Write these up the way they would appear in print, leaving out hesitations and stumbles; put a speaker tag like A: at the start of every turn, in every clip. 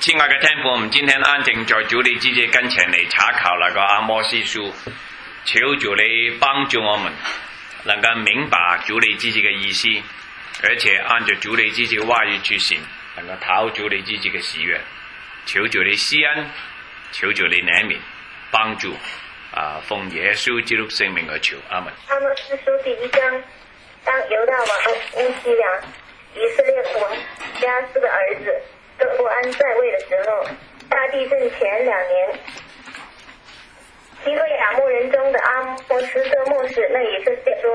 A: 亲爱的天父，我们今天安静在主你自己跟前嚟查考那个阿摩司书，求主你帮助我们能够明白主你自己的意思，而且按照主你自己的话语去行，能够讨主你自己的喜悦。求主你施恩，求主你怜悯，帮助奉耶稣基督圣名而求，阿门。
B: 阿摩司书第1章，当犹大王乌西雅、以色列王亚斯的儿子德伯安在位的时候，大地震前2年，基多亚牧人中的阿摩斯的牧师那以色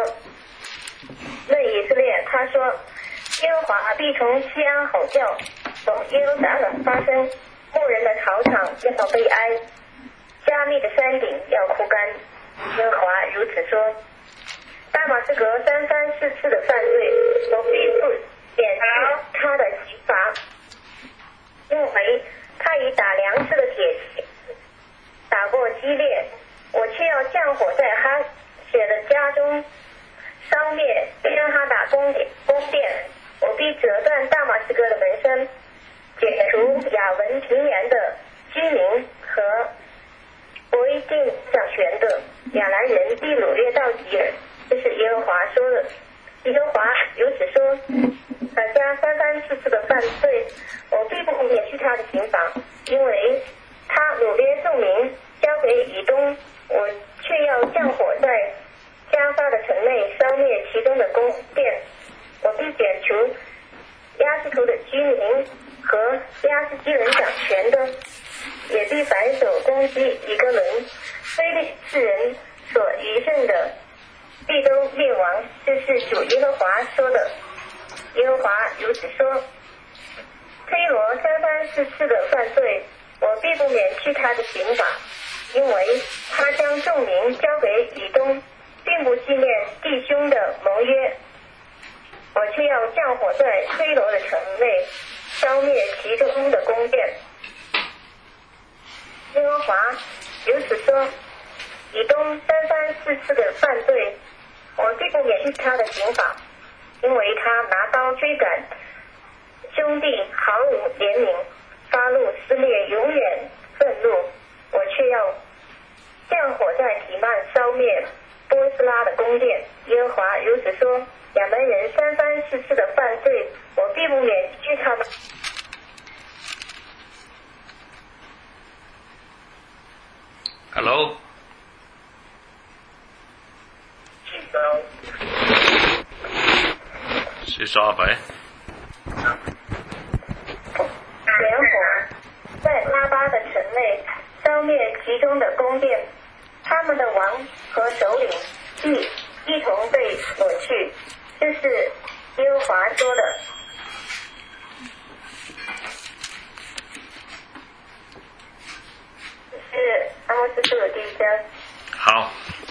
B: 列他说，耶和华必从西安吼叫，从耶路撒冷发声，牧人的草场要悲哀，加密的山顶要枯干。耶和华如此说，大马士革3番4次的犯罪，我必不免去他的刑罚，因为他以打粮食的铁器打过激烈，我却要降火在哈血的家中，烧灭让他打宫殿，我必折断大马士革的门栓，解除亚文平原的居民和伯一定掌权的亚兰人必掳掠到吉尔。这是耶和华说的。耶和华如此说，大家3番4次的犯罪，我必不免去他的刑罚，因为他掳掠众民交给以东，我却要降火在加沙的城内，烧灭其中的宫殿，我必剪除亚斯图的居民和亚斯基人掌权的，也必反手攻击以哥伦，非利士人所余剩的必都灭亡。这是主耶和华说的。耶和华如此说，推罗3番4次的犯罪，我必不免去他的刑罚，因为他将众民交给以东，并不纪念弟兄的盟约，我却要降火在推罗的城内，烧灭其中的宫殿。耶和华如此说，以东3番4次的犯罪，我必不免去他的刑罚，因为他拿刀追赶兄弟，毫无怜悯，发怒撕裂，永远愤怒，我却要降火在提曼，烧灭波斯拉的宫殿。耶和华如此说，亚门人3番4次的犯罪，我必不免去他们。
A: Hello。是说呗？
B: 连火在拉巴的城内，烧灭其中的宫殿，他们的王和首领必一同被掳去。这是耶和华说的。这是阿摩司书的第1章。
A: 好，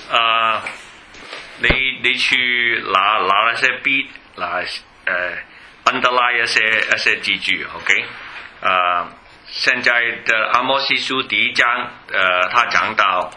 A: 你去拿那些笔，underline 一些记句 ，OK？ 现在的阿摩司书第1章，他讲到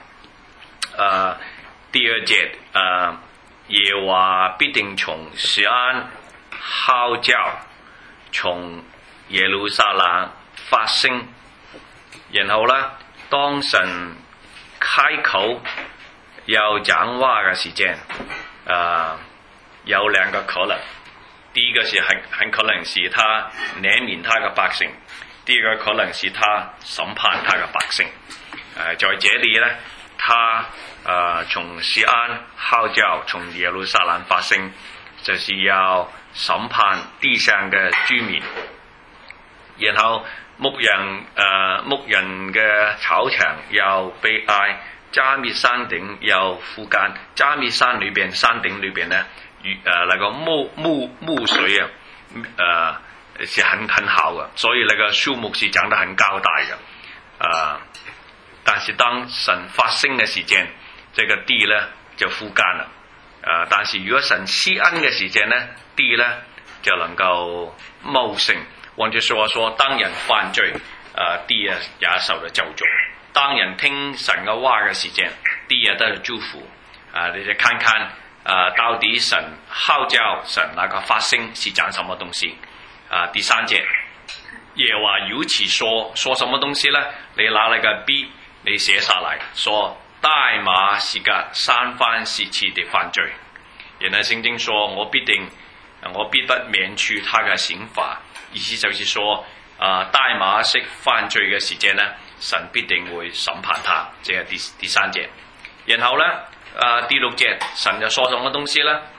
A: 第2节，耶和华必定从西安号叫，从耶路撒冷發聲，然後呢，當神開口要講話嘅時間，有2個可能。第一個是很可能是他憐憫他的百姓，第二個可能是他審判他的百姓。在這裡呢，他從西安號叫，從耶路撒冷發聲，就是要審判地上的居民。然後牧人嘅草場要悲哀，加密山頂要枯乾。加密山頂裏邊呢，那個木水是很好的，所以那個樹木是長得很高大的。但是當神發聲嘅時間，這個地呢就枯乾了。但是如果神施恩嘅時間呢，地呢就能夠茂盛。換句說話說，當人犯罪，地也受到咒詛；當人聽神嘅話嘅時間，地也得到祝福。你就看看到底神號叫神那個發聲是講什麼東西？第3節， 耶和华如此说什么东西呢？你拿那个笔，你写下来，说大马士革三番四次的犯罪。然后圣经说我必不免去他嘅刑罚，意思就是說大馬色犯罪嘅時間呢，神必定會審判他，這係第三節。然後呢，第六節神就說什麼東西呢？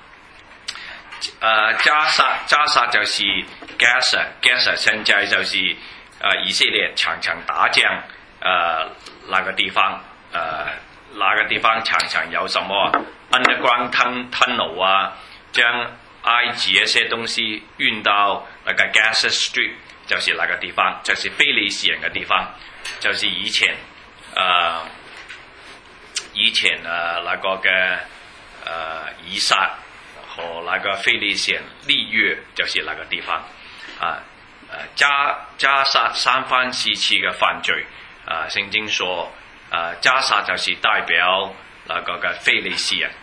A: 加撒就是 Gaza 現在就是以色列常常打仗那個地方那個地方常常有什麼 underground tunnel 啊，將埃及一些東西運到那個 Gaza Street， 就是那個地方，就是非利士人嘅地方，就是以前那個嘅以撒和那個非利士人立約，就是那個地方加撒三番四次嘅犯罪聖經說加撒就是代表那個嘅非利士人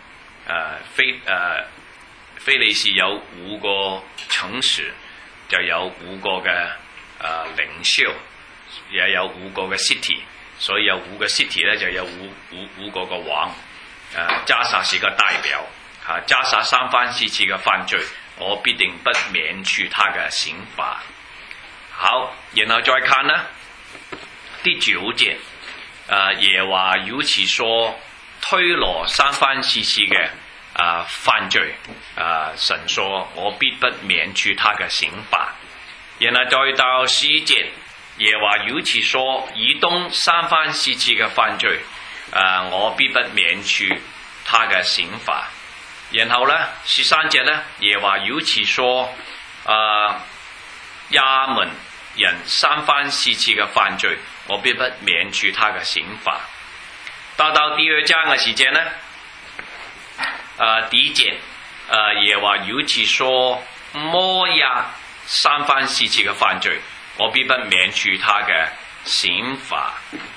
A: 非利士有5個城市，就有5個嘅領袖，也有5個嘅 city， 所以有5個 city 咧就有5個嘅王。加撒是個代表加撒三番四次嘅犯罪，我必定不免除他嘅刑罰。好，然後再看啦，第9節，耶和華如此說，推羅三番四次嘅犯罪，神說我必不免除他嘅刑罰。然後再到11節，耶和華如此說，以東三番四次嘅犯罪，我必不免除他嘅刑罰。然後呢13節呢，耶和華如此說，亞捫人三番四次嘅犯罪，我必不免除他嘅刑罰。到第2章嘅時間呢，第1節，耶和華如此說，摩押三番四次嘅犯罪，我必不免除他嘅刑罰。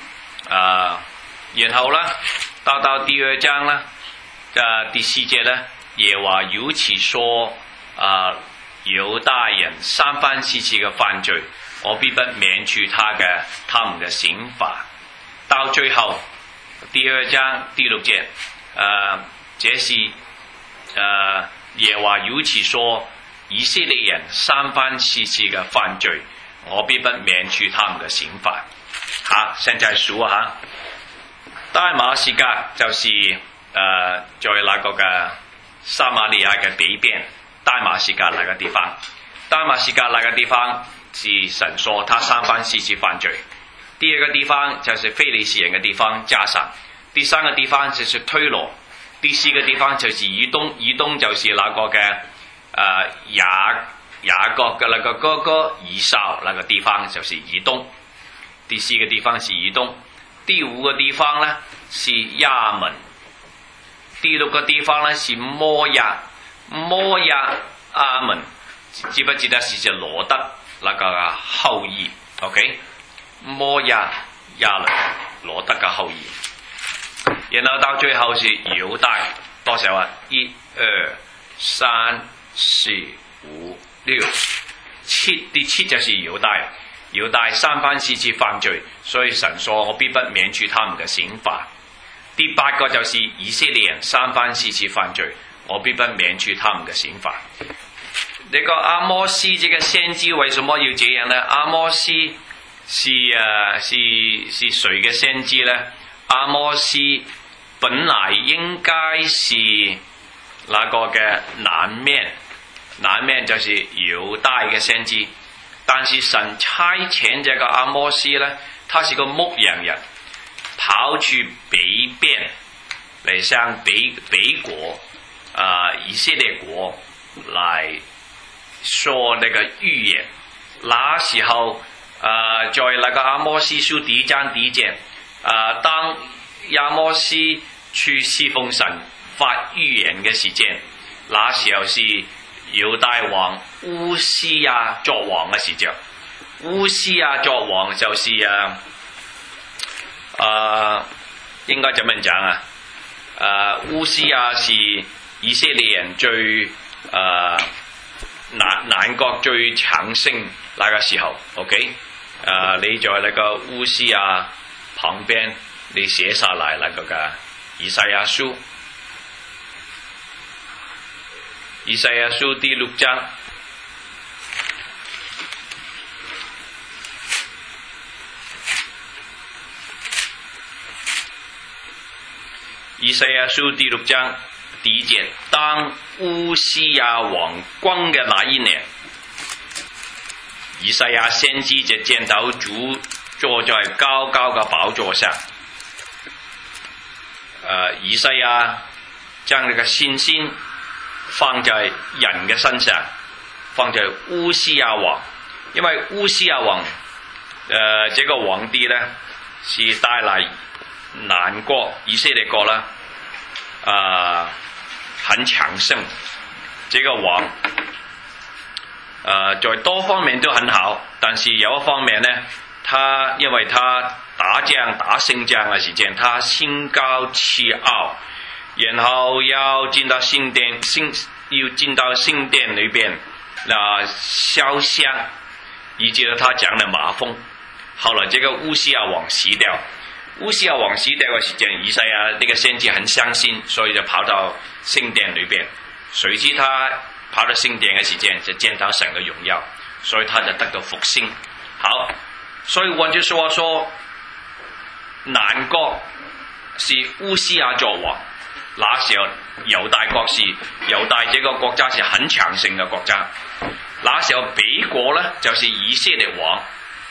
A: 然後呢，到第2章呢，第4節呢，耶和華如此說，猶大人三番四次嘅犯罪，我必不免除他們嘅刑罰。到最後第2章第6節，這是耶和華如此說，以色列人三番四次嘅犯罪，我必不免除他們嘅刑罰。現在數大馬士革就是在那個嘅撒瑪利亞嘅北邊，大馬士革那個地方，大馬士革那個地方是神說他三番四次犯罪。第2個地方就是非利士人嘅地方加撒，第3個地方就是推羅，第4個地方就是以東，以東就是那個嘅雅各嘅那個哥哥以掃那個地方就是以東，第4個地方是以東，第5個地方呢是亞捫，第6個地方呢是摩押亞捫，記不記得是隻羅德那個後裔 ？OK， 摩押亞捫羅德嘅後裔。然後到最後是猶大，多少1、2、3、4、5、6、7，第7就是猶大三番四次犯罪，所以神說我必不免除他們嘅刑罰。第8個就是以色列人三番四次犯罪，我必不免除他們嘅刑罰。這個阿摩斯這個先知為什麼要這樣呢？阿摩斯是誰嘅先知呢？阿摩斯本來應該是那個嘅南面就是猶大嘅先知，但是神差遣這個阿摩斯呢，他是個牧羊人，跑去北邊嚟向北國以色列國來說那個預言。那時候在那個阿摩司書第1章第1節，當亞摩斯去侍奉神發預言嘅時間，那時候是猶大王烏斯亞作王嘅時候。烏斯亞作王就是應該怎麼講烏斯亞是以色列人最南國最強盛那個時候 ，OK， 你在那個烏西亞旁邊，你寫下來那個嘅以賽亞書，以賽亞書第6章。以賽亞書第6章第1節，當烏西亞王光嘅那一年，以賽亞先知就見到主坐在高高嘅寶座上。以賽亞將呢個信心放在人嘅身上，放在烏西亞王，因為烏西亞王，這個皇帝呢，是帶來南國以色列國啦，很強盛。這個王，在多方面都很好，但是有一方面呢，因為他打勝仗嘅時間，他心高氣傲，然後要進到聖殿裏邊燒香，以致他長了麻風。後來這個烏西亞王死掉。烏西亞王死掉嘅時間，以賽亞呢個先知很傷心，所以就跑到聖殿裏邊。誰知他跑到聖殿嘅時間，就見到神嘅榮耀，所以他就得到復興。好，所以換句說話說，南國是烏西亞作王，那時候猶大這個國家是很強盛嘅國家。那時候北國呢，就是以色列王。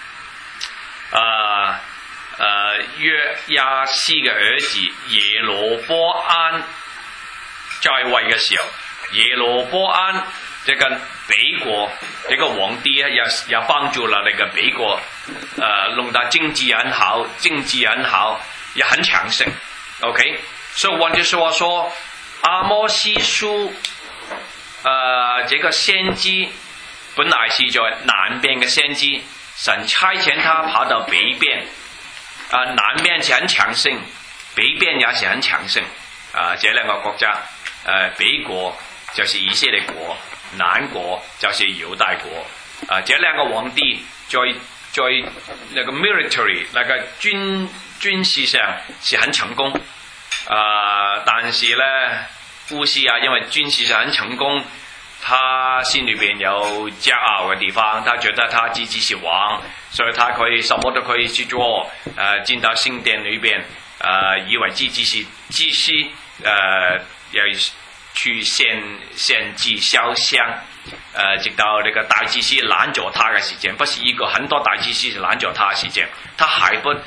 A: 約亞斯嘅兒子耶羅波安在位嘅時候，耶羅波安這個北國這個皇帝也幫助了那個北國，弄到經濟很好，也很強盛。OK， 所以換句說話說，阿摩司書，這個先知本來是在南邊嘅先知，神差遣他跑到北邊。南邊是很強盛，北邊也是很強盛。這兩個國家，北國就是以色列國，南國就是猶大國。這兩個皇帝在那個 military 那個軍事上是很成功。但是呢，烏西亞因為軍事上很成功，他心裏邊有驕傲嘅地方，他覺得他自己是王，所以他可以什麼都可以去做。進到聖殿裏邊，以為自己是祭司，要去獻祭燒香，直到那個大祭司攔住他嘅時間，不是一個，很多大祭司攔住他嘅時間，他還不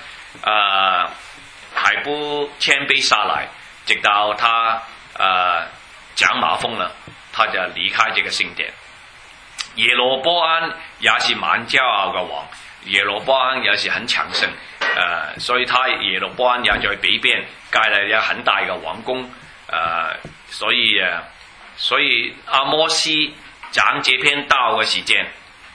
A: 謙卑下來，直到他長麻風了，他就離開這個聖殿。耶羅波安也是蠻驕傲嘅王，耶羅波安也是很強盛，所以他耶羅波安也在北邊蓋了一很大嘅王宮，所以阿摩司講這篇道嘅時間，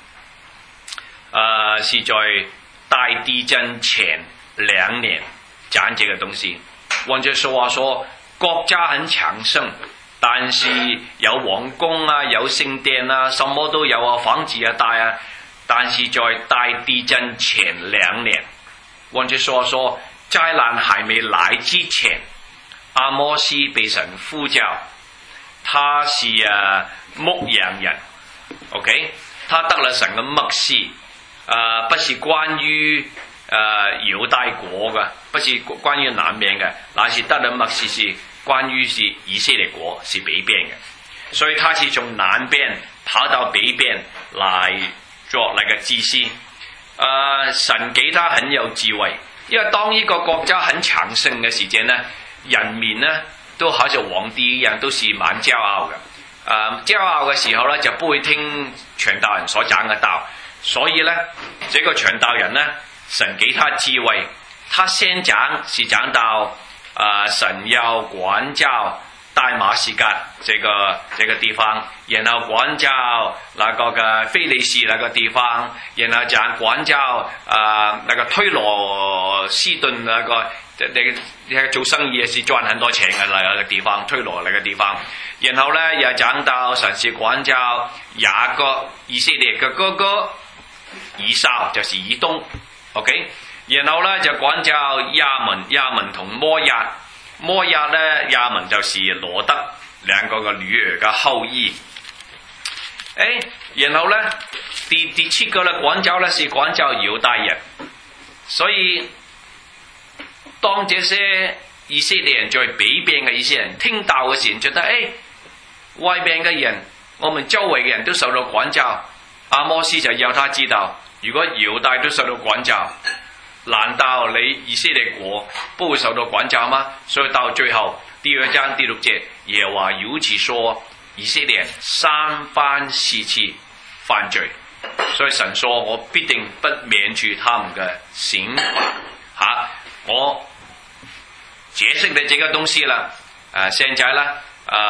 A: 是在大地震前2年講這個東西。換句話說，國家很強盛，但是有王宮啊，有聖殿啊，什麼都有啊，房子啊大啊，但是在大地震前2年，換句話說，災難還沒來之前，阿摩司被神呼召，他是牧羊人 ，OK， 他得了神嘅默示，不是關於猶大國嘅，不是關於南邊嘅，乃是得了默示是關於是以色列國，是北邊嘅，所以他是從南邊跑到北邊來做那個祭司。神給他很有智慧，因為當一個國家很強盛嘅時間呢，人民呢都好似皇帝一樣，都是蠻驕傲嘅。驕傲嘅時候呢，就不會聽傳道人所講嘅道，所以呢，這個傳道人呢，神給他智慧，他先講是講到神要管教大馬士革這個地方，然後管教那個嘅非利士那個地方，然後講管教那個推羅斯頓那個你做生意是賺很多錢嘅那個地方，推羅那個地方，然後呢又講到神是管教雅各以色列嘅哥哥以扫就是以東 ，OK。然後咧就管教亞門同摩押咧，亞門就是羅德兩個嘅女兒嘅後裔。然後咧第7個咧管教咧是管教猶大人，所以當這些以色列人在北邊嘅以色列人聽到嘅時候，覺得外邊嘅人，我們周圍嘅人都受到管教，阿摩斯就要他知道，如果猶大都受到管教，難道你以色列國不會受到管教嗎？所以到最後第2章第6節，耶和華如此說，以色列3番4次犯罪，所以神說我必定不免除他們嘅刑罰。我解釋的這個東西了，現在呢，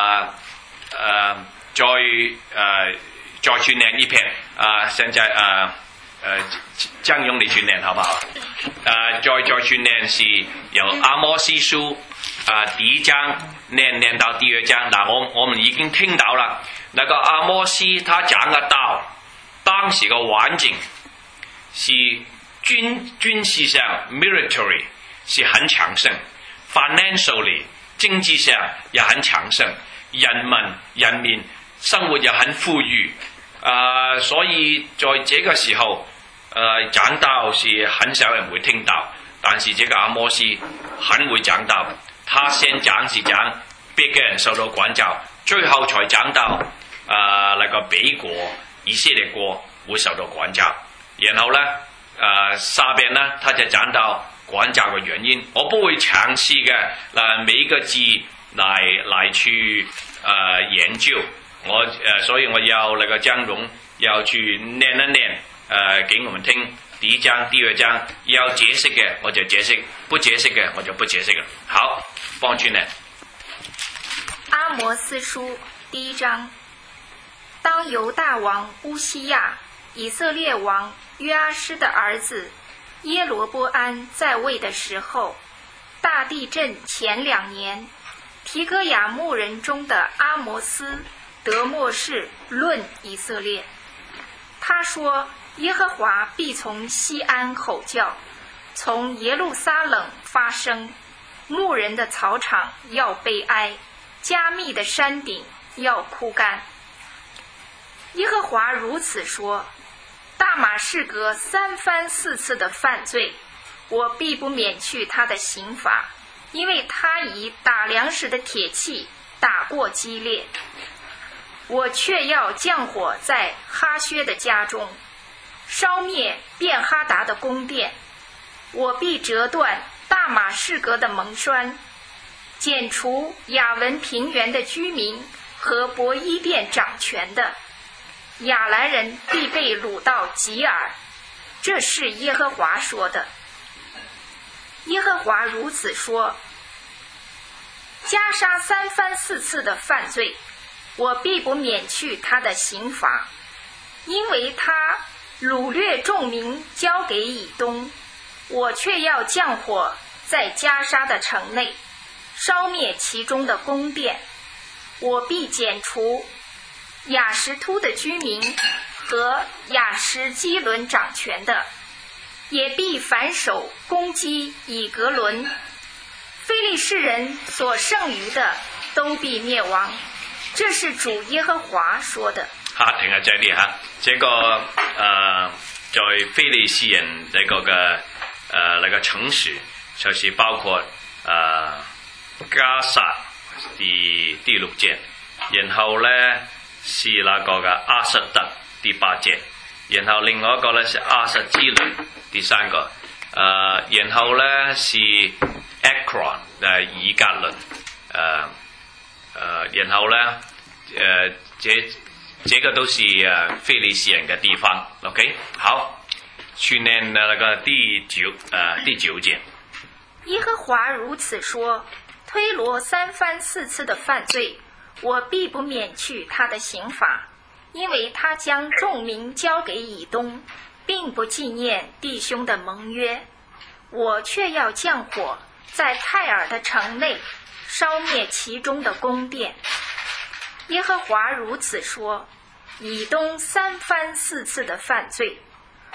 A: 再去念一遍，現在張勇你去念好不好？再去念是由阿摩司書第1章念到第2章。我們已經聽到了，那個阿摩司他講的道，當時個環境是軍事上 military 是很強盛 ，financially 經濟上也很強盛，人民生活也很富裕。所以在這個時候，講道是很少人會聽到，但是這個阿摩司很會講道，他先講是講別嘅人受到管教，最後才講到那個北國以色列國會受到管教，然後呢，下邊呢，他就講到管教嘅原因。我不會詳細嘅每一個字來去研究。所以我要那個張榮要去念一念，給我們聽第1章、第2章，要解釋嘅我就解釋，不解釋嘅我就不解釋了。好，幫去念。
C: 阿摩司書第1章，當猶大王烏西亞、以色列王約阿施的兒子耶羅波安在位的時候，大地震前2年，提哥亞牧人中的阿摩司得默示論以色列，他說：耶和華必從西安吼叫，從耶路撒冷發聲，牧人的草場要悲哀，加密的山頂要枯乾。耶和華如此說：大馬士革3番4次的犯罪，我必不免去他的刑罰，因為他以打糧食的鐵器打過基列。我卻要降火在哈薛的家中，燒滅便哈達的宮殿。我必折斷大馬士革的盟栓，剪除亞文平原的居民和伯伊甸掌權的。亞蘭人必被擄到吉爾。這是耶和華說的。耶和華如此說：加沙3番4次的犯罪，我必不免去他的刑罰，因為他擄掠眾民交給以東。我卻要降火在加沙的城內，燒滅其中的宮殿。我必剪除亞實突的居民和亞實基倫掌權的，也必反手攻擊以格倫。非利士人所剩餘的都必滅亡。這是主耶和華說的。
A: 停喺這裡嚇，這個在非利士人呢個嘅那個城市，就是包括加薩第6節，然後呢是那個嘅阿實特第8節，然後另外一個呢是阿實基倫第3個，然後呢是 Ekron 以格倫。然後呢，這個都是非利士人嘅地方 ，OK， 好，去念那個第九節。
C: 耶和華如此說：推羅3番4次的犯罪，我必不免去他的刑罰，因為他將眾民交給以東，並不紀念弟兄的盟約。我卻要降火在泰爾的城內，燒滅其中的宮殿。耶和華如此說：以東3番4次的犯罪，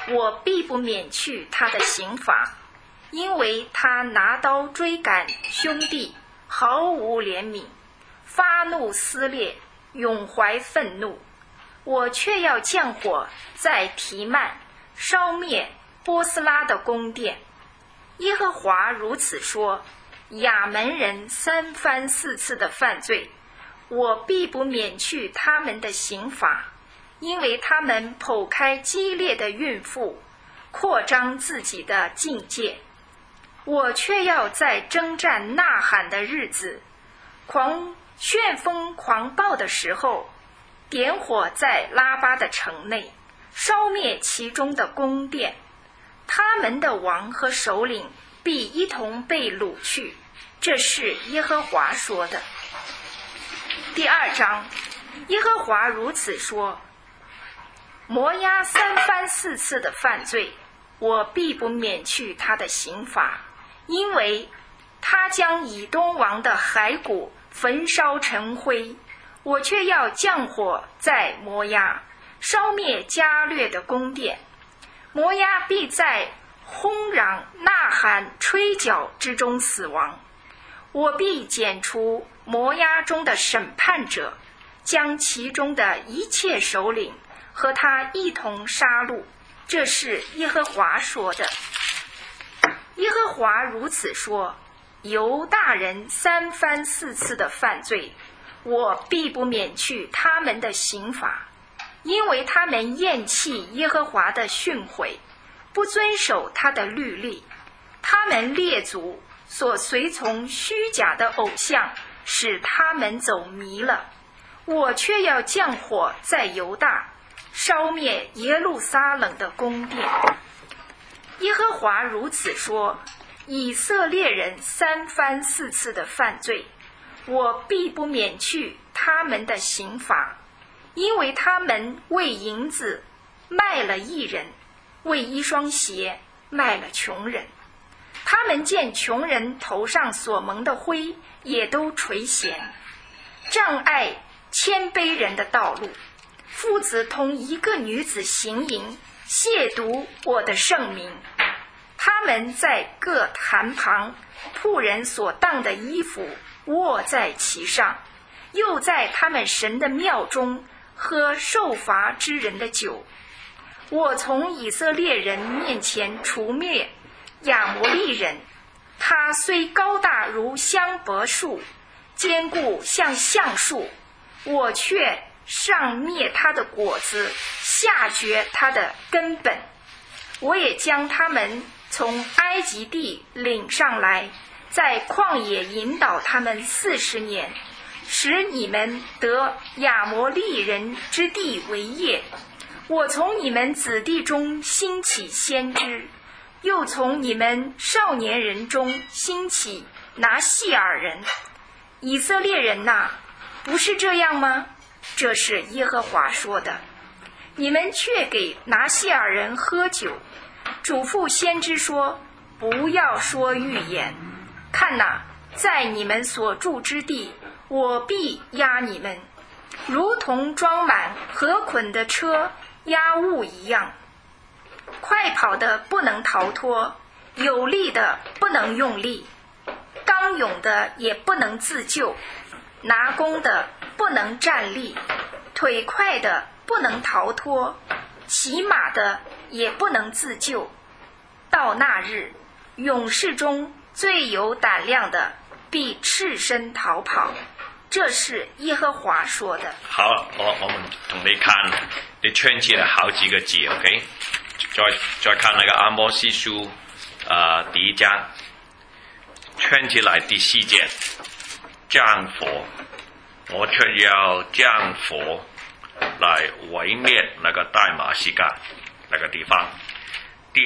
C: 我必不免去他的刑罚，因为他拿刀追赶兄弟，毫无怜悯，发怒撕裂，永怀愤怒。我却要降火在提曼，烧灭波斯拉的宫殿。耶和华如此说：亚门人3番4次的犯罪，我必不免去他们的刑罚，因为他们剖开激烈的孕妇，扩张自己的境界。我却要在征战呐喊的日子，旋风狂暴的时候，点火在拉巴的城内，烧灭其中的宫殿。他们的王和首领必一同被掳去。这是耶和华说的。第2章，耶和华如此说：摩押3番4次的犯罪，我必不免去他的刑罚，因为他将以东王的骸骨焚烧成灰。我却要降火在摩押，烧灭加略的宫殿。摩押必在轰嚷、呐喊、吹角之中死亡。我必剪除摩押中的审判者，将其中的一切首领和他一同杀戮。这是耶和华说的。耶和华如此说：犹大人3番4次的犯罪，我必不免去他们的刑罚，因为他们厌弃耶和华的训诲，不遵守他的律例。他们列祖所随从虚假的偶像，使他们走迷了。我却要降火在犹大，烧灭耶路撒冷的宫殿。耶和华如此说：以色列人3番4次的犯罪，我必不免去他们的刑罚，因为他们为银子卖了义人，为一双鞋卖了穷人。他们见穷人头上所蒙的灰，也都垂涎，障碍谦卑人的道路。父子同一个女子行淫，亵渎我的圣名。他们在各坛旁，仆人所当的衣服卧在其上，又在他们神的庙中喝受罚之人的酒。我从以色列人面前除灭亚摩利人，他虽高大如香柏树，坚固像橡树，我却上灭他的果子，下绝他的根本。我也将他们从埃及地领上来，在旷野引导他们40年，使你们得亚摩利人之地为业。我从你们子弟中兴起先知，又从你们少年人中兴起拿细尔人。以色列人哪，不是这样吗？这是耶和华说的。你们却给拿细尔人喝酒，嘱咐先知说：不要说预言。看哪，在你们所住之地，我必压你们，如同装满禾捆的车压物一样。快跑的不能逃脱，有力的不能用力，刚勇的也不能自救，拿弓的不能站立，腿快的不能逃脱，骑马的也不能自救。到那日，勇士中最有胆量的必赤身逃跑。这是耶和华说的。
A: 好，我们同你看，你圈起了好几个字 ，OK？ 再看那个阿摩司书第1章，圈起来第4节，降火，我却要降火来毁灭那个大马士革那个地方。第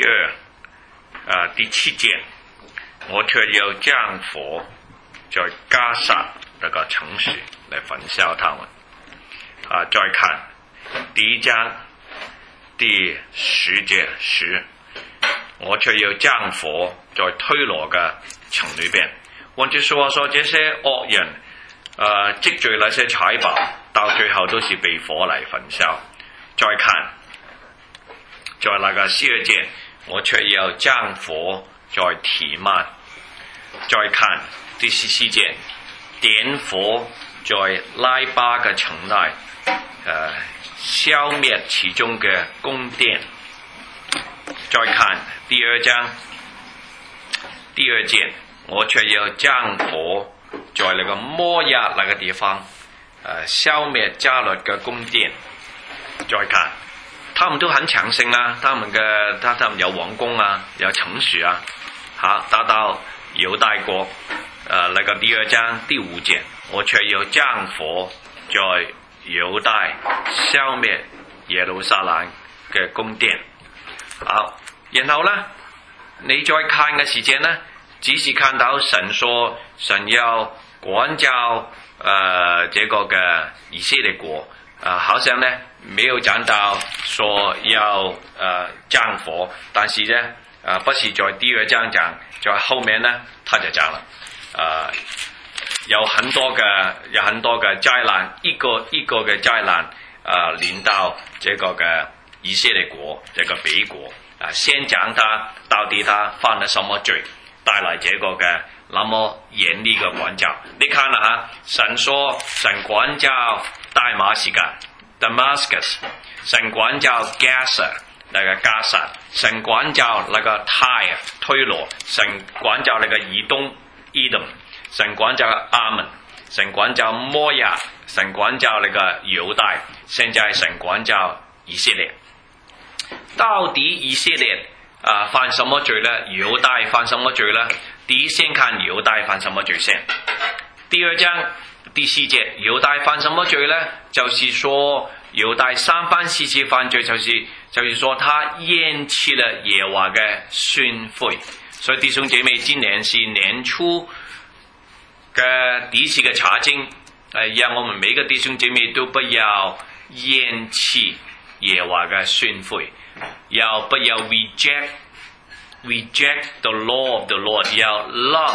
A: 7节，我却要降火在加萨那个城市来焚烧他们。再看第1章第10节10，我却要降火在推罗的城里边。換句說話說，這些惡人積聚那些財寶，到最後都是被火來焚燒。再看在那個12節，我卻要將火在提幔。再看第14節，點火在拉巴嘅城內，消滅其中嘅宮殿。再看第2章第2節，我卻要將火在那個摩押那個地方，消滅迦勒嘅宮殿。再看，他們都很強盛啊，他們有王宮啊，有城市啊。好，打到猶大國，那個第2章第5節，我卻要將火在猶大消滅耶路撒冷嘅宮殿。好，然後呢，你再看嘅時間呢，只是看到神說神要管教這個嘅以色列國，好像呢沒有講到說要降火，但是呢不是在第2章講，在後面呢他就講了，有很多嘅災難，一個嘅災難臨到這個嘅以色列國，這個北國，先講他到底他犯了什麼罪，帶來這個嘅那麼嚴厲嘅管教。你看啦嚇，神說神管教大馬士革 Damascus， 神管教 Gaza 那個加薩，神管教那個推羅，神管教那個以東 Edom， 神管教亞門，神管教摩押，神管教那個猶大，現在神管教以色列。到底以色列犯什麼罪呢？猶大犯什麼罪呢？第一先看猶大犯什麼罪先。第2章第4節，猶大犯什麼罪呢？就是說猶大3番4次犯罪，就是說他厭棄了耶和華嘅訓誨。所以弟兄姐妹，今年是年初嘅第一次嘅查經，讓我們每個弟兄姐妹都不要厭棄耶和華嘅訓誨，要不要 reject the law of the Lord， 要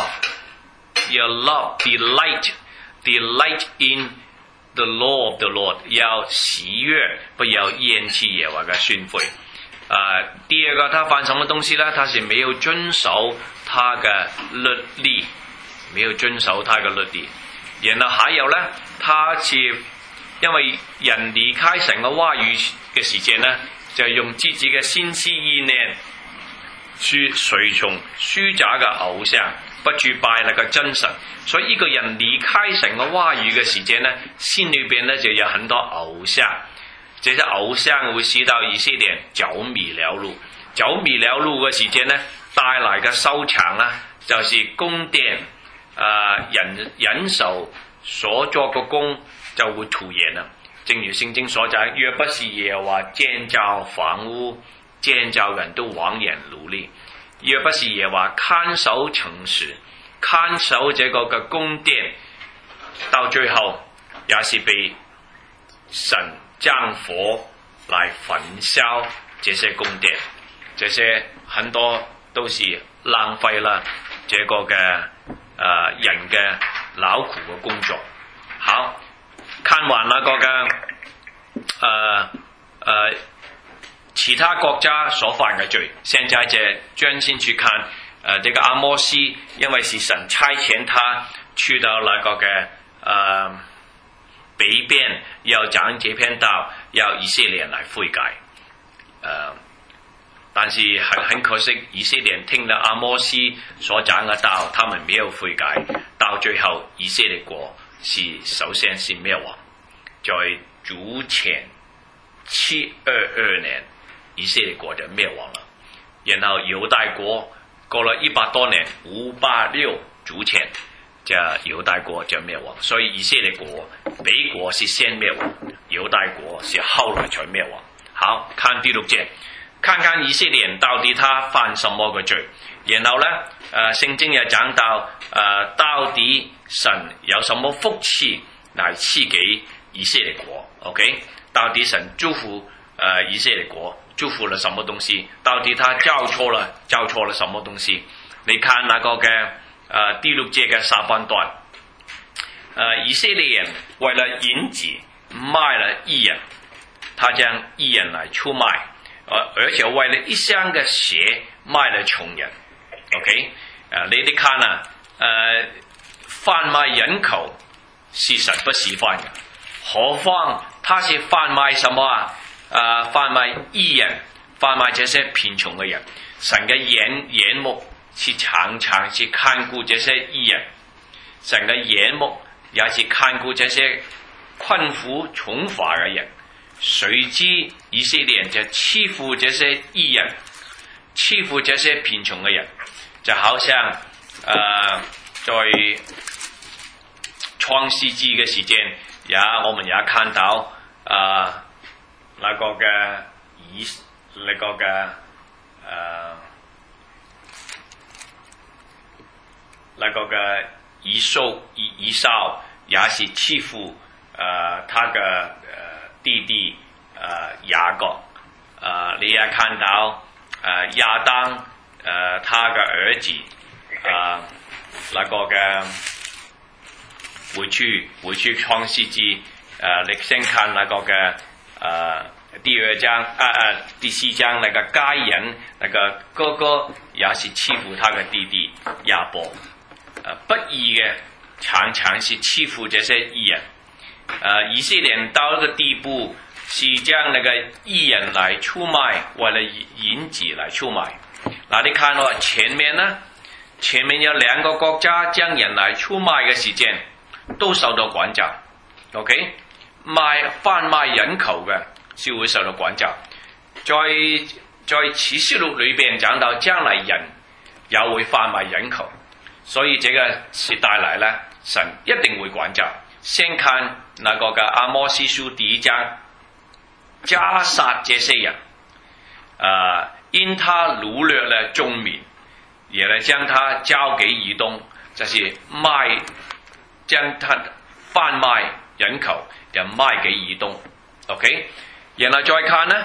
A: love delight in the law of the Lord， 要喜悅，不要厭棄耶和華嘅訓誨。第二個，他犯什麼東西呢？他是沒有遵守他嘅律例，沒有遵守他嘅律例。然後還有呢，他是因為人離開神嘅話語嘅時間呢，就用自己嘅心思意念去隨從虛假嘅偶像，不去拜那個真神。所以一個人離開神嘅話語嘅時間呢，心裏邊呢就有很多偶像，這些偶像會使到以色列走迷了路。走迷了路嘅時間呢，帶來嘅收場呢，就是宮殿人手所作嘅工就會徒然啦。正如聖經所講，若不是耶和華建造房屋，建造人都枉然努力；若不是耶和華看守城市，看守這個嘅宮殿，到最後也是被神降火來焚燒這些宮殿。這些很多都是浪費了這個嘅人嘅勞苦嘅工作。好，看完那個嘅其他國家所犯嘅罪，現在就專心去看這個阿摩斯，因為是神差遣他去到那個嘅北邊，要講這篇道，要以色列人來悔改。但是很可惜，以色列人聽了阿摩斯所講嘅道，他們沒有悔改，到最後以色列國首先是滅亡。在主前722年，以色列國就滅亡了。然後猶大國過了100多年，586主前，就猶大國就滅亡。所以以色列國北國是先滅亡，猶大國是後來才滅亡。好，看第6節，看看以色列人到底他犯什麼個罪。然後呢，聖經也講到到底神有什麼福氣來賜給以色列國 ，OK？ 到底神祝福以色列國，祝福了什麼東西？到底他交錯了什麼東西？你看那個嘅第6節嘅下半段，以色列人為了銀子賣了義人，他將義人來出賣， 而且为了一箱的鞋卖了穷人。OK， 你看啊，贩卖人口是神不喜欢的，何况他是贩卖什么啊？贩卖义人，贩卖这些贫穷的人。神的眼目是常常去看顾这些义人，神的眼目也是看顾这些困苦穷乏的人。谁知以色列人就欺负这些义人，欺负这些贫穷的人，就好像在創世紀嘅時間，我們也看到那個嘅以掃也是欺負他嘅弟弟雅各。你也看到亞當他嘅兒子那個嘅回去創世紀你先看那個嘅第四章那個該人那個哥哥也是欺負他嘅弟弟亞伯。不義嘅常常是欺負這些義人。以色列人到一個地步是將那個義人來出賣，為了銀子來出賣。你看我前面呢，前面有兩個國家將人來出賣嘅時間都受到管教。OK， 販賣人口嘅是會受到管教。在啟示錄裏邊講到將來人也會販賣人口，所以這個是帶來呢神一定會管教。先看那個嘅阿摩司書第1章，加殺這些人，因他擄掠了眾民，也來將他交給以東，就是將他販賣人口，也賣給以東。OK， 然後再看呢，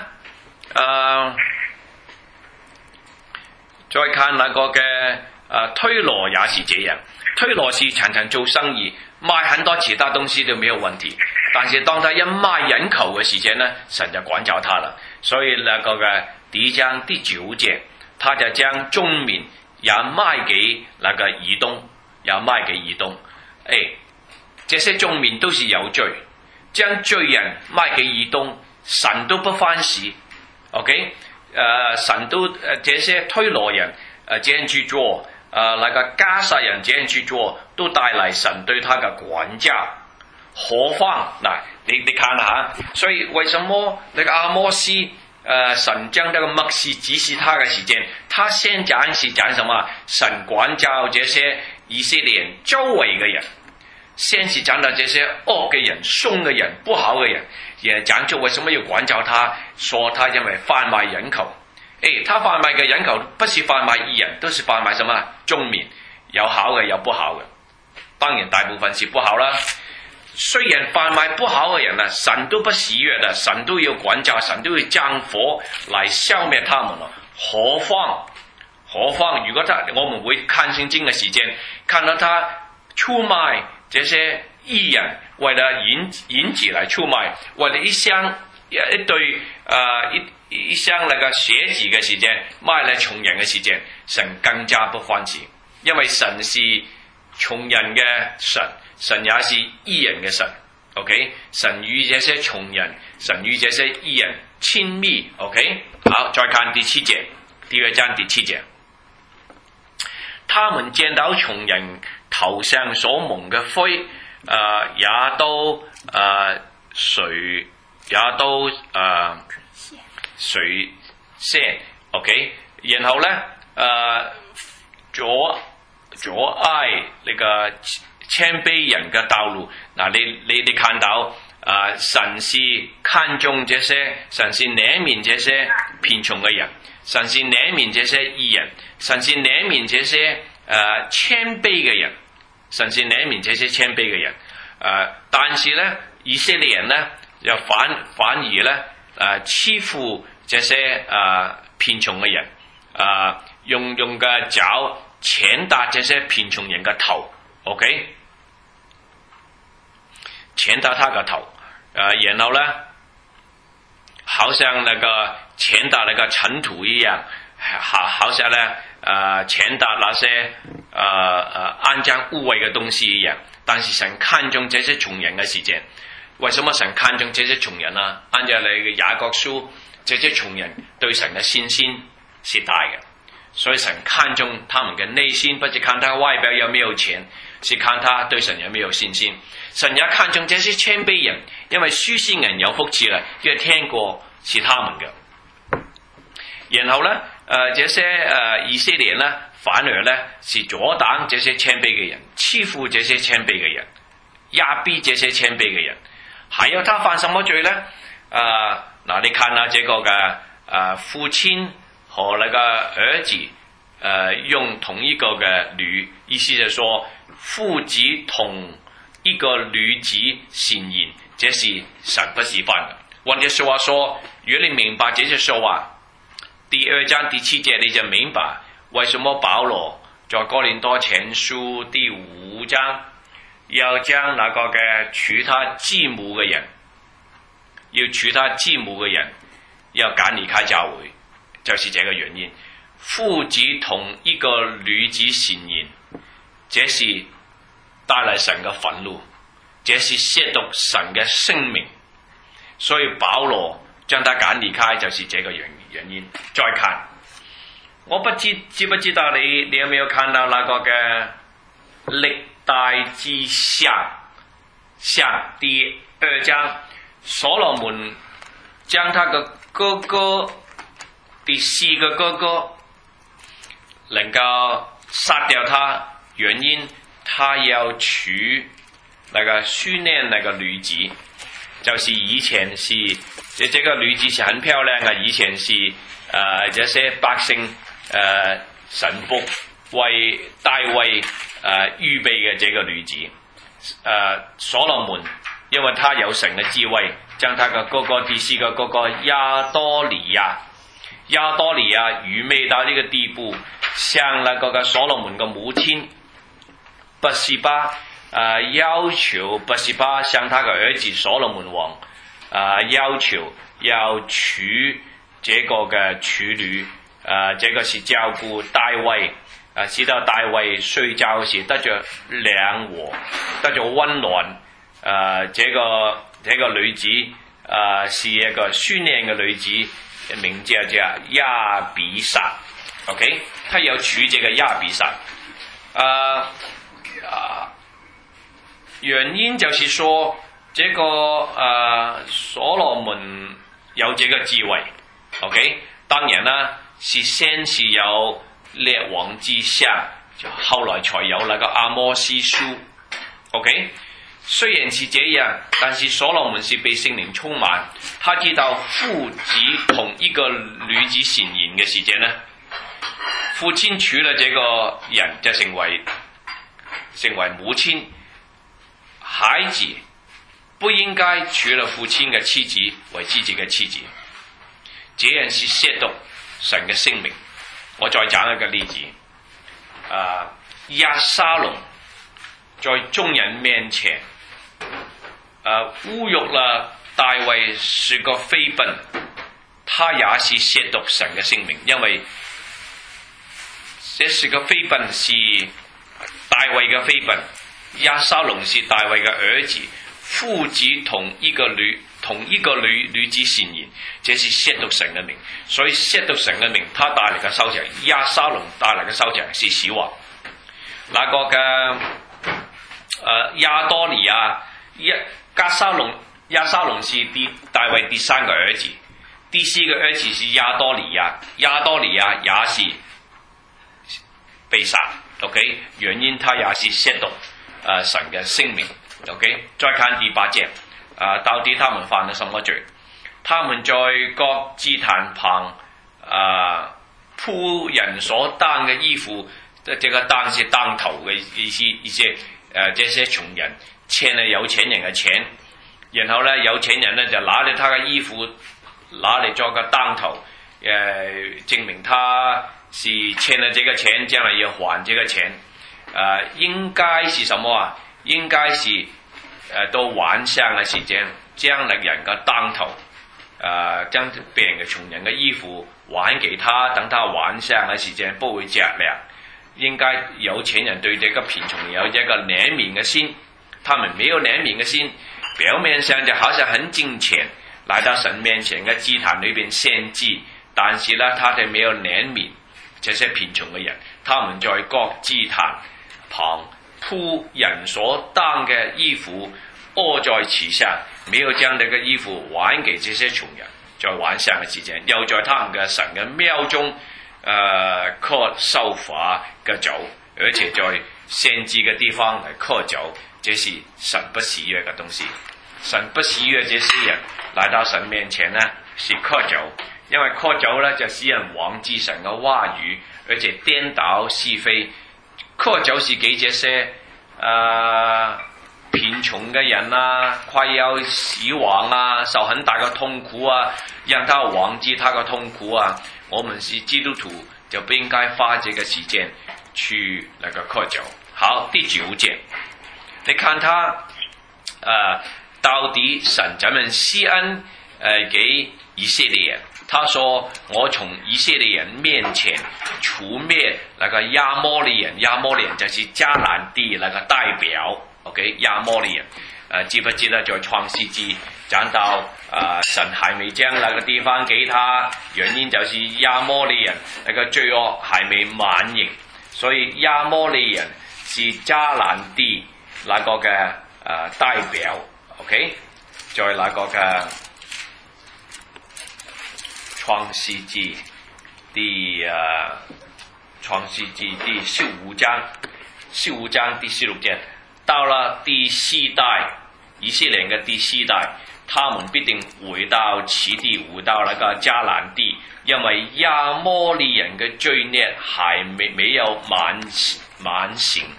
A: 再看那個嘅推羅也是這樣。推羅是常常做生意，賣很多其他東西都沒有問題，但是當他一賣人口嘅時間呢，神就管教他了。所以那個嘅第1章第9節，他就將眾民也賣給那個以東，也賣給以東。這些眾民都是有罪，將罪人賣給以東，神都不歡喜。OK， 神都這些推羅人這樣去做。那個加殺人這樣去做，都帶來神對他嘅管教。何況你看下，所以為什麼那個阿摩司神將這個默示指示他嘅時間，他先講是講什麼？神管教這些以色列人周圍嘅人，先是講到這些惡嘅人、兇嘅人、不好嘅人，也講出為什麼要管教他，說他因為販賣人口。他販賣嘅人口不是販賣義人，都是販賣什麼眾民，有好嘅有不好嘅，當然大部分是不好啦。雖然販賣不好嘅人神都不喜悅的，神都要管教，神都要降火來消滅他們咯。何況如果我們會看聖經嘅時間，看到他出賣這些義人，為了銀子來出賣，為了一箱那個鞋子嘅時間，賣嚟窮人嘅時間，神更加不歡喜，因為神是窮人嘅神，神也是義人嘅神。OK， 神與這些窮人，神與這些義人親密。OK， 好，再看第7節，第2章第7節，他們見到窮人頭上所蒙嘅灰，也都水先 OK， 然後呢阻礙那個謙卑人嘅道路。你看到神是看重這些，神是憐憫這些貧窮嘅人，神是憐憫這些義人，神是憐憫這些謙卑嘅人，神是憐憫這些謙卑嘅人。但是呢，以色列人呢又反而呢欺負這些貧窮嘅人，用嘅腳踐踏這些貧窮人嘅頭 ，OK， 踐踏他嘅頭，然後呢，好像那個践踏那个尘土一样，好像呢践踏那些肮脏污秽的东西一样。但是神看重这些穷人的时间，为什么神看重这些穷人呢？按照你嘅雅各書，這些窮人對神嘅信心是大嘅，所以神看重他們嘅內心，不是看他外表有沒有錢，是看他對神有沒有信心。神也看重這些謙卑人，因為書先人有福祉啦，因為聽過是他們嘅。然後呢，這些以色列呢，反而呢是阻擋這些謙卑嘅人，欺負這些謙卑嘅人，壓逼這些謙卑嘅人。還有他犯什麼罪呢？你看下這個嘅父親和那個兒子用同一個嘅女，意思就是說父子同一個女子善言，這是神不喜歡的。換句說話說，如果你明白這些說話，第2章第7節你就明白為什麼保羅在哥林多前書第5章要將那個嘅娶他繼母嘅人，要娶他繼母嘅人要趕離開教會，就是這個原因。父子同一個女子善言，這是帶來神嘅憤怒，這是褻瀆神嘅生命，所以保羅將他趕離開，就是這個原因。再看，我不知不知道你有沒有看到那個嘅歷代志下第2章，所羅門將他的哥哥第4個哥哥能夠殺掉他，原因他要娶那個書念那個女子，就是以前是這個女子是很漂亮的，以前是這些百姓神僕為大衛預備嘅這個女子。所羅門因為他有神嘅智慧，將他嘅哥哥第4個哥哥亞多尼亞愚昧到呢個地步，向那個所羅門嘅母親拔示巴要求拔示巴向他嘅兒子所羅門王要求要娶這個嘅處女，這個是照顧大衛，使到大衛睡覺時得着涼和，得着溫暖。這個女子是一個書念嘅女子，名字叫亞比煞。OK， 他要娶這個亞比煞。原因就是說，這個所羅門有這個智慧。OK， 當然啦，是先是有列王之下，就後來才有那個阿摩司書。OK， 雖然是這樣，但是所羅門是被聖靈充滿，他知道父子同一個女子善言嘅時間呢，父親娶了這個人就成為母親，孩子不應該娶了父親嘅妻子為自己嘅妻子，這樣是褻瀆神嘅生命。我再講一個例子，押沙龍在眾人面前侮辱了大衛是個妃嬪，他也是褻瀆神嘅生命，因為這是個妃嬪是大衛嘅妃嬪，押沙龍是大衛嘅兒子，父子同一個女子善言，這是褻瀆神嘅名，所以褻瀆神嘅名，他帶來嘅收成，押沙龍帶來嘅收成是死亡。那個嘅亞多尼亞，押沙龍是大衛第3個兒子，第4個兒子是亞多尼亞也是被殺。OK， 原因他也是褻瀆神嘅生命。OK， 再看第8節，到底他們犯了什麼罪？他們在各祭壇旁鋪人所當嘅衣服，這個當是當頭嘅意思，這些窮人欠了有錢人嘅錢，然後呢有錢人呢就拿着他嘅衣服拿嚟做個當頭，證明他是欠了這個錢，將來要還這個錢。應該是什麼啊？應該是到晚上嘅時間將那人嘅當頭将别人嘅穷人嘅衣服還給他，等他還上嘅時間不會着涼。應該有錢人對這個貧窮人有一個憐憫嘅心，他們沒有憐憫嘅心，表面上就好像很敬虔，來到神面前嘅祭壇裏邊獻祭，但是呢，他哋沒有憐憫這些貧窮嘅人，他們在各祭壇旁鋪人所當嘅衣服，臥在其上，沒有將這個衣服還給這些窮人，在晚上嘅時間，又在他們嘅神嘅廟中喝受罰嘅酒，而且在獻祭嘅地方嚟喝酒，這是神不喜悅嘅東西。神不喜悅這些人來到神面前呢，是喝酒，因為喝酒呢就使人忘記神嘅話語，而且顛倒是非。喝酒是給這些貧窮嘅人啊，快要死亡啊，受很大嘅痛苦啊，讓他忘記他嘅痛苦啊。我們是基督徒，就不應該花這個時間去那個喝酒。好，第9節，你看他到底神怎麼施恩給以色列人？他說：我從以色列人面前除滅那個亞摩利人，亞摩利人就是迦南地那個代表。OK， 亞摩利人，記不記得在創世記講到神還沒將那個地方給他，原因就是亞摩利人那個罪惡還沒滿盈，所以亞摩利人是迦南地那個嘅代表。OK， 在那個嘅創世記第15章第16節。到了第4代，以色列人嘅第4代，他們必定回到此地，回到那個迦南地，因為亞摩利人嘅罪孽還沒有滿行。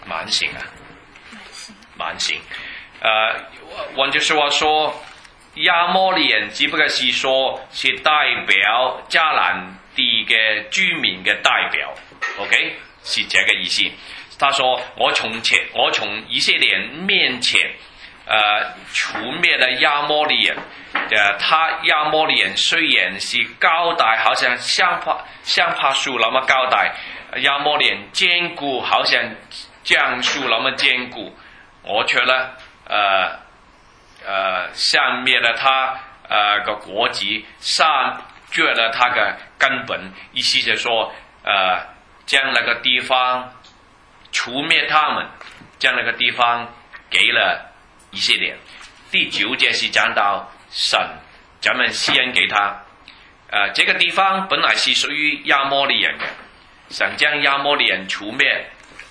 A: 換句話說，亞摩利人只不過是說是代表迦南地嘅居民嘅代表 ，OK， 是這個意思。他說：我從以色列人面前，除滅了亞摩利人。亞摩利人雖然是高大，好像香柏樹那麼高大，亞摩利人堅固，好像橡樹那麼堅固。我卻呢，消滅了他個國籍，殺絕了他的根本。意思就是說，將那個地方除滅他們，將那個地方給了以色列。第9節是講到神怎麼施恩給他。這個地方本來是屬於亞摩利人嘅，神將亞摩利人除滅，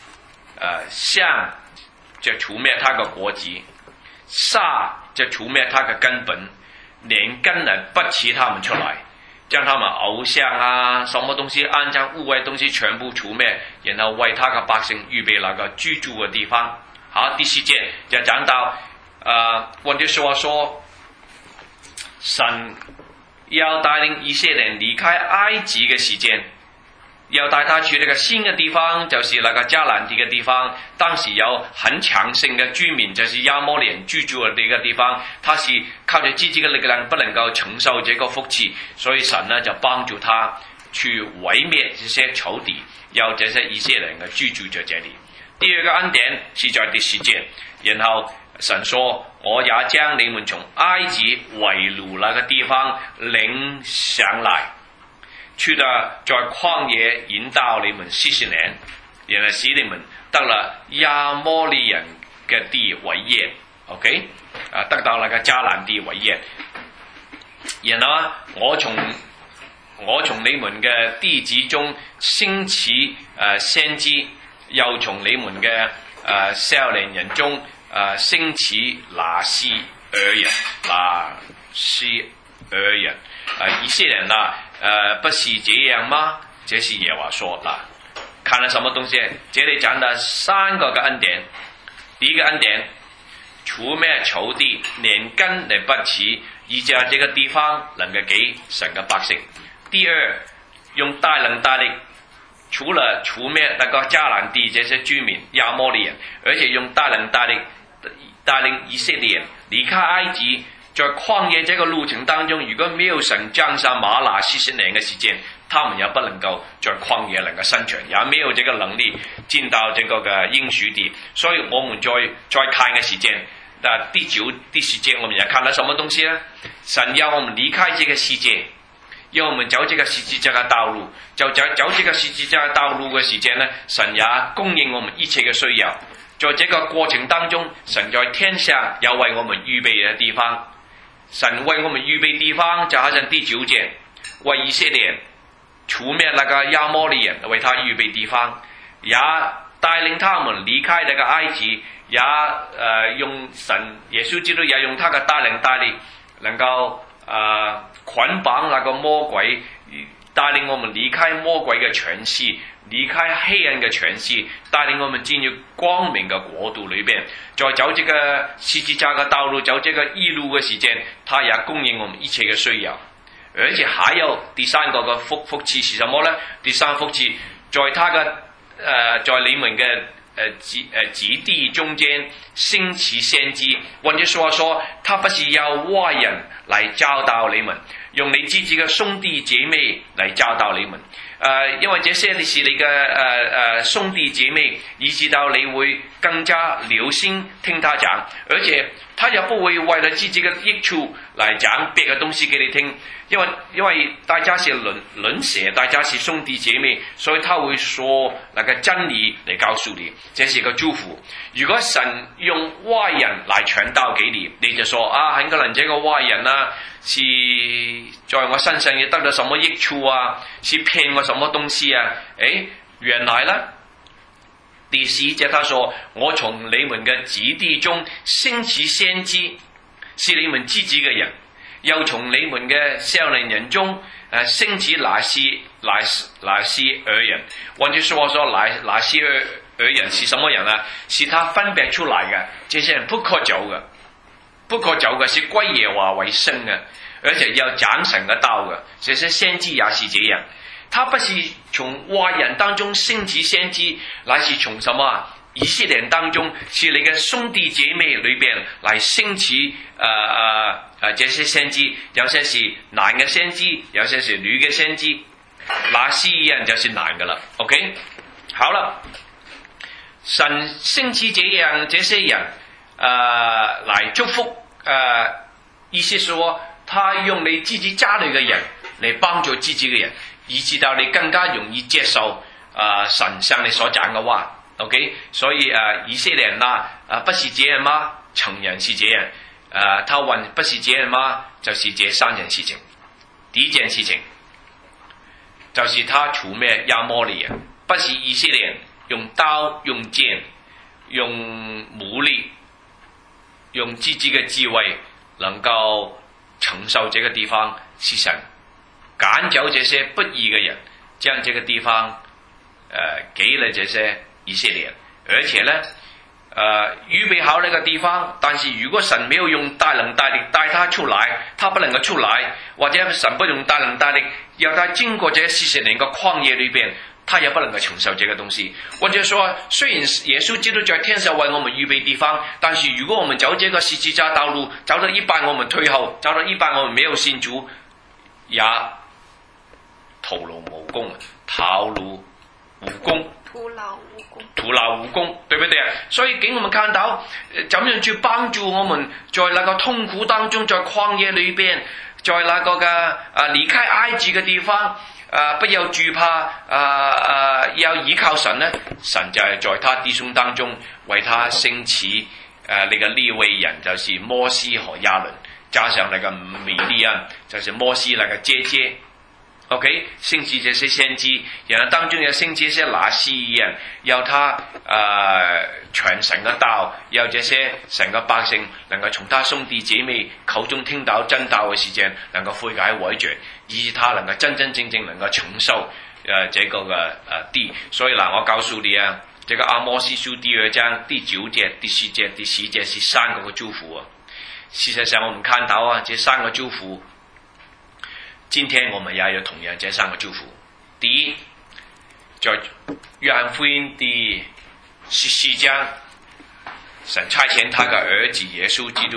A: 就除滅他個國籍，殺就除滅他個根本，連根呢不起他們出來。將他們偶像啊，什麼東西安將污穢東西全部除滅，然後為他嘅百姓預備那個居住嘅地方。好，第10節就講到，換句話說，神要帶領以色列人離開埃及嘅時間，要帶他去那個新嘅地方，就是那個迦南地嘅地方。當時有很強盛嘅居民，就是亞摩利人居住嘅呢個地方，他是靠着自己嘅力量不能夠承受這個福氣，所以神呢就幫助他去毀滅這些仇敵，要這些以色列人嘅居住在這裡。第二個恩典是在第10節，然後神說：我也將你們從埃及為奴那個地方領上來，去了在曠野引導你們40年，然後使你們得了亞摩利人嘅地為業。OK， 得到那個迦南地為業。然後我從你們嘅弟子中興起先知，又從你們嘅少年人中興起拿西爾人，以色列人不是這樣嗎？這是耶和華說啦。看了什麼東西？這裡講的3個嘅恩典。第一個恩典，除滅仇敵，連根也不起，以致這個地方能夠給神嘅百姓。第二，用大能大力，除了除滅那個迦南地這些居民亞摩利人，而且用大能大力帶領以色列人離開埃及， 在旷野这个路程当中，如果没有神降下玛拿40年的时间，他们也不能够在旷野能够生存，也没有这个能力进到这个应许地。所以我们再看嘅时间，第9、第10节，我们也看到什么东西呢？神要我们离开这个世界，要我们走这个十字架的道路，走这个十字架的道路嘅时间呢，神也供应我们一切嘅需要。在这个过程当中，神在天上有为我们预备嘅地方。神为我们预备地方，就好像第9节，为以色列除灭那个亚摩利人，为他预备地方，也带领他们离开那个埃及，也用神耶稣基督也用他的带领，能够捆绑那个魔鬼，带领我们离开魔鬼的权势，离开黑暗的权势，带领我们进入光明的国度里边。在走这个十字架的道路，走这个义路的时间，他也供应我们一切的需要。而且还有第3个的福气是什么呢？第3福气，在他的在你们的极地中间兴起先知，或者说他不是要外人来教导你们，用你自己的兄弟姐妹来教导你们。因为这些是你的兄弟姐妹，以致到你会更加留心听他讲，而且他也不会为了自己的益处来讲别的东西给你听，因为大家是邻舍，大家是兄弟姐妹，所以他会说那个真理来告诉你，这是个祝福。如果神用外人来传道给你，你就说很可能这个外人是在我身上也得到什么益处是骗我什么东西原来呢，第10节他说，我从你们的极地中兴起先知，是你们自己的人，又从你们的少年人中兴起拿西尔人。或者说拿西尔人是什么人呢？是他分别出来的，这些人不可走的，是归耶和华为圣的，而且要讲神的道的。这些先知也是这样，他不是从外人当中兴起先知，乃是从什么以色列人当中，是你的兄弟姐妹里边来兴起这些先知，有些是男的先知，有些是女的先知。拿西人就是男的了 ，OK， 好了，神兴起这些人来祝福，意思说他用你自己家里的人来帮助自己的人，以致到你更加容易接受神向你所讲的话 ，OK， 所以以色列人不是这样吗？承认是这样，他问不是这样吗？就是这3件事情。第一件事情就是他除灭亚摩利人，不是以色列人用刀、用剑、用武力、用自己的智慧能够承受这个地方，是神赶走这些不义的人，将这个地方给了这些以色列人，而且呢预备好那个地方，但是如果神没有用大能大力带他出来，他不能够出来，或者神不用大能大力要他经过这40年的旷野里边，他也不能够承受这个东西。或者说，虽然耶稣基督在天上为我们预备地方，但是如果我们走这个十字架道路，走到一半我们退后，走到一半我们没有信主，也徒劳无功，徒劳无功，对不对？所以给我们看到怎样去帮助我们在那个痛苦当中，在旷野里边，在那个离开埃及的地方，不要惧怕，要依靠神呢。神就係在他弟兄當中為他興起那個利未人，就是摩西和亞倫，加上那個米利安，就是摩西那個姐姐。OK， 興起這些先知，然後當中有興起一些拿西人，要他傳神嘅道，要這些神嘅百姓能夠從他兄弟姐妹口中聽到真道嘅時間，能夠悔改悔罪，以致他能夠真真正正能夠承受這個嘅地。所以我告訴你這個阿摩司書第2章第9節、第10節、第10節是3個祝福事實上我們看到這3個祝福。今天我們也有同樣這3個祝福。第一，在約翰福音第14章，神差遣他的兒子耶穌基督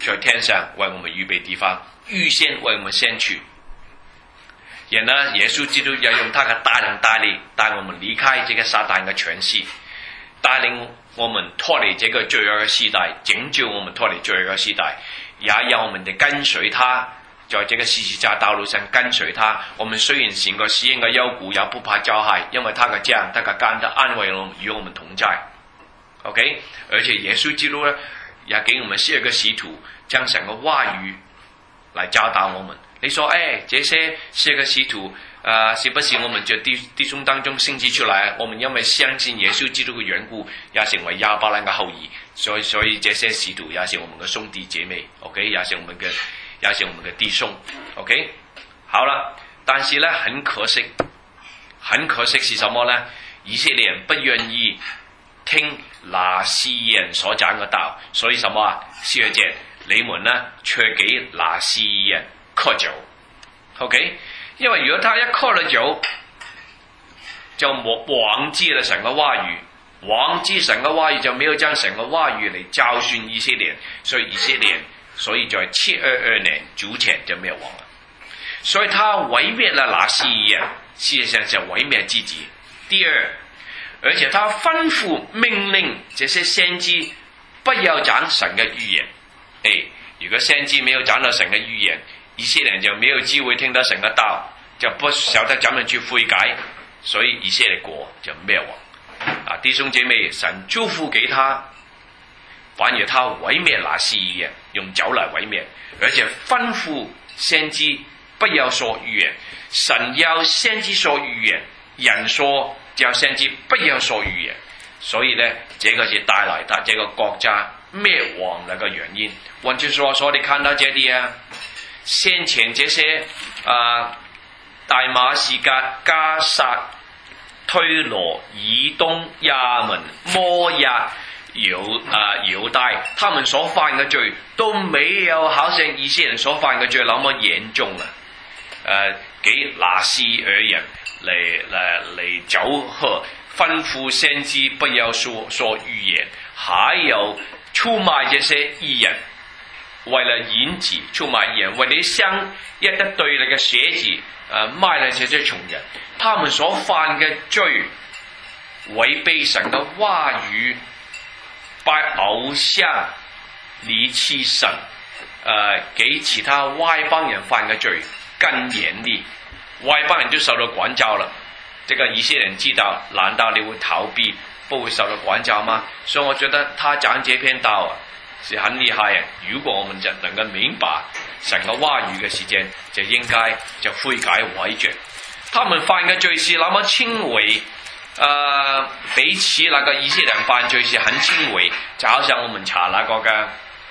A: 在天上为我们预备地方，预先为我们先去。然后耶稣基督要用他的大能大力带我们离开这个撒旦的权势，带领我们脱离这个罪恶的时代，拯救我们脱离罪恶的时代，也要我们的跟随他，在这个十字架道路上跟随他。我们虽然成個死人嘅幽谷，也不怕遭害，因為他嘅杖、他嘅竿都安慰我們，與我們同在。OK， 而且耶穌基督呢，也給我們12個使徒，將神嘅話語來教導我們。你說，這些12個使徒，是不是我們在弟兄當中升級出來？我們因為相信耶穌基督嘅緣故，也成為亞伯蘭嘅後裔，所以這些使徒也是我們嘅兄弟姐妹。OK， 也是我們嘅弟兄。OK， 好了，但是呢，很可惜是什麼呢？以色列人不願意聽拿西人所講嘅道，所以什麼啊？12節，你們呢卻給拿西人喝酒。OK， 因為如果他一喝了酒，就忘記了神嘅話語，忘記神嘅話語，就沒有將神嘅話語嚟教訓以色列人，所以以色列人所以在722年主前就滅亡了。所以他毀滅了拿西人，事實上是毀滅自己。第二，而且他吩咐命令這些先知不要講神嘅預言。如果先知沒有講到神嘅預言，以色列人就沒有機會聽到神嘅道，就不曉得怎樣去悔改，所以以色列國就滅亡。弟兄姐妹，神祝福給他，反而他毀滅拿西人，用酒來毀滅，而且吩咐先知不要說預言。神要先知說預言，人說叫先知不要說預言，所以呢，這個是帶來他這個國家滅亡那個原因。換句說，你看到這裡啊，先前這些大馬士革、加薩、推羅、以東、亞門、摩押、猶大，他們所犯嘅罪都沒有好像以色列人所犯嘅罪那麼嚴重啊！給拿西爾人嚟酒喝，吩咐先知不要說預言，還有出賣這些義人，為了銀子出賣義人，為了像一對那個鞋子賣了這些窮人，他們所犯嘅罪違背神嘅話語，拜偶像離棄神，給其他外邦人犯嘅罪更嚴厲，外邦人就受到管教了。這個以色列人知道，難道你會逃避，不會受到管教嗎？所以我覺得他講這篇道是很厲害嘅。如果我們就能夠明白神嘅話語嘅時間，就應該就悔改悔罪。他們犯嘅罪是那麼輕微，比起那個以色列人犯罪是很輕微，就好像我們查那個嘅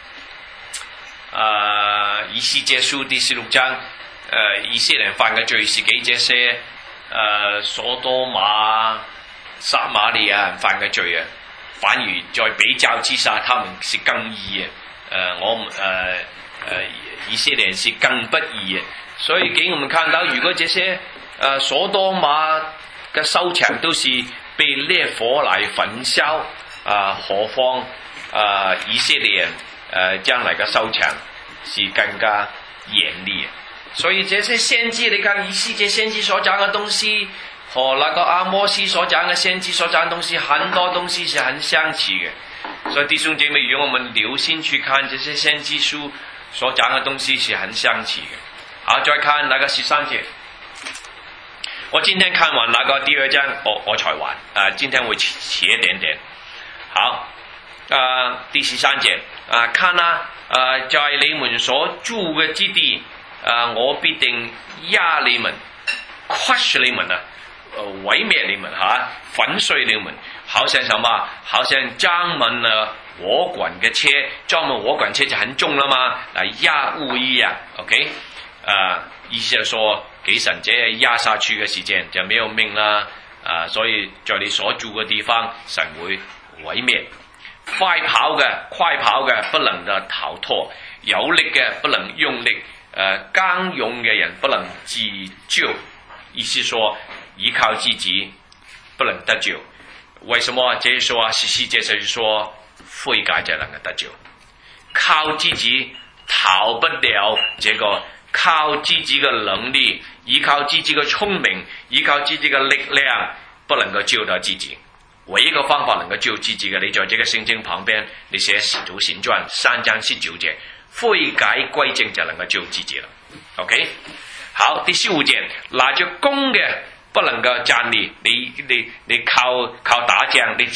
A: 以西結書第16章，以色列人犯嘅罪是給這些所多瑪、撒瑪利亞人犯嘅罪啊，反而在比較之下，他們是更義嘅。以色列人是更不義嘅。所以給我們看到，如果這些所多瑪嘅收場都是被烈火來焚燒，何況以色列人將來嘅收場是更加嚴厲。所以這些先知，你看以西結先知所講嘅東西，和那個阿摩司所講嘅先知所講嘅東西，很多東西是很相似嘅。所以弟兄姐妹，如果我們留心去看這些先知書所講嘅東西，是很相似嘅。好，再看那個13節。我今天看完那個第2章，我才完，今天會遲一點點。好，第13節，看啦，在你們所住嘅之地，我必定壓你們 ，crush 你們啊，毀滅你們粉碎你們，好像什麼？好像裝滿了火滾嘅車，裝滿火滾車就很重了嘛，壓烏一樣 ，OK， 意思就說給神這壓下去嘅時間就沒有命啦，所以在你所住嘅地方，神會毀滅。快跑嘅不能夠逃脫，有力嘅不能用力，剛勇嘅人不能自救，意思說依靠自己不能得救。為什麼這說14節就是說悔改就能夠得救，靠自己逃不了这个靠自己的能力，依靠自己的聪明，依靠自己的力量，不能够救到自己。唯一个方法能够救自己的，你在这个圣经旁边，你写《使徒行传》3章19节，悔改歸正就能夠救自己了。OK， 好，第15節，拿着弓嘅不能夠站立，你靠打仗，你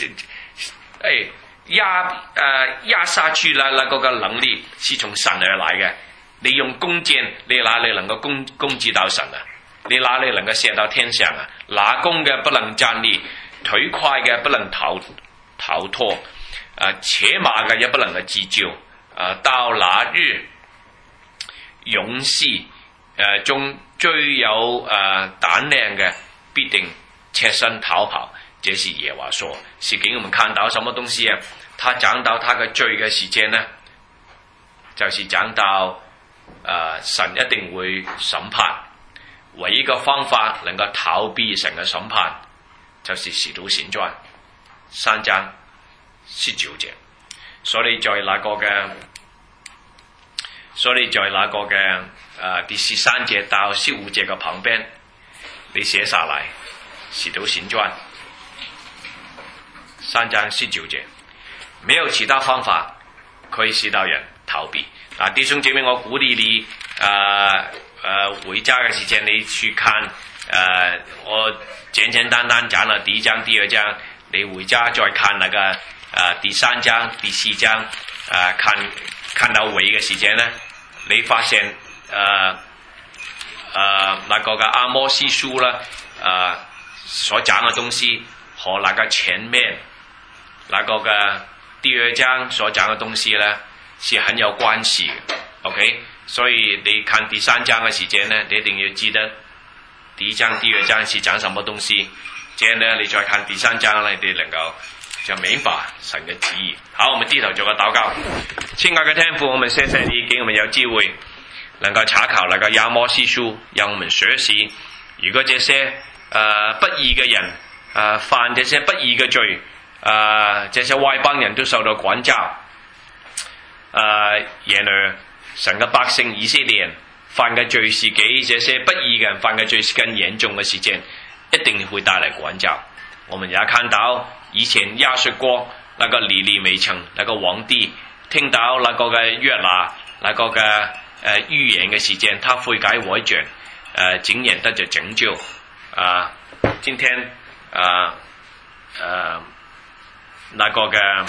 A: 壓下去啦，那個能力是從神而來嘅。你用弓箭，你哪裏能夠攻擊到神啊？你哪裏能夠射到天上啊？拿弓嘅不能站立，腿快嘅不能逃脫，扯馬嘅也不能夠自救。到那日，勇士中最有膽量嘅必定赤身逃跑。這是耶和華說，是給我們看到什麼東西啊？他講到他嘅罪嘅時間呢，就是講到神一定會審判。唯一個方法能夠逃避神嘅審判，就是使徒行傳3章19節。所以在那個嘅第13節到15節嘅旁邊，你寫下來使徒行傳3章19節，沒有其他方法可以使到人逃避。弟兄姐妹，我鼓勵你回家嘅時間你去看我簡簡單單講了第1章、第2章，你回家再看那個第3章、第4章，看到尾嘅時間呢，你發現那個嘅阿摩司書啦，所講嘅東西和那個前面那個嘅第2章所講嘅東西呢，是很有關係嘅。OK， 所以你看第3章嘅時間呢，你一定要記得第1章、第2章是講什麼東西，這樣呢，你再看第3章呢，你能夠就明白神嘅旨意。好，我們低頭做個禱告。親愛嘅天父，我們謝謝你給我們有機會能夠查考那個亞摩司書，讓我們學習。如果這些不義嘅人犯這些不義嘅罪，這些外邦人都受到管教，然而神嘅百姓以色列人犯嘅罪是比這些不義嘅人犯嘅罪是更嚴重嘅事情，一定會帶來管教。我們也看到以前亞述國那個尼尼微城那個皇帝聽到那個嘅約拿那個嘅預言嘅事情，他悔改改轉，竟然得着拯救。今天那個嘅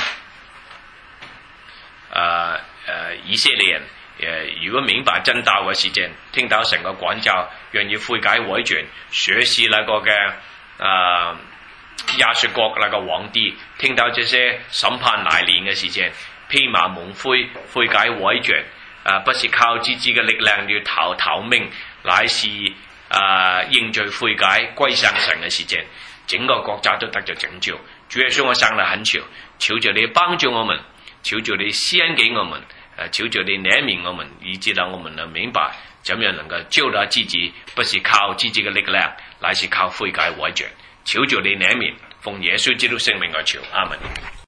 A: 以色列人如果明白真道嘅事情，聽到神嘅管教，願意悔改改轉，學習那個嘅亞述國那個皇帝，聽到這些審判來臨嘅事情，披麻蒙灰，悔改改轉，不是靠自己嘅力量要逃命，乃是認罪悔改歸向神嘅事情，整個國家都得着拯救。主耶穌，我向你懇求，求着你幫助我們，求着你施恩給我們，求着你憐憫我們，以致到我們能明白怎樣能夠救到自己，不是靠自己嘅力量，乃是靠悔改改轉。求着你憐憫，奉耶穌基督聖名而求，阿門。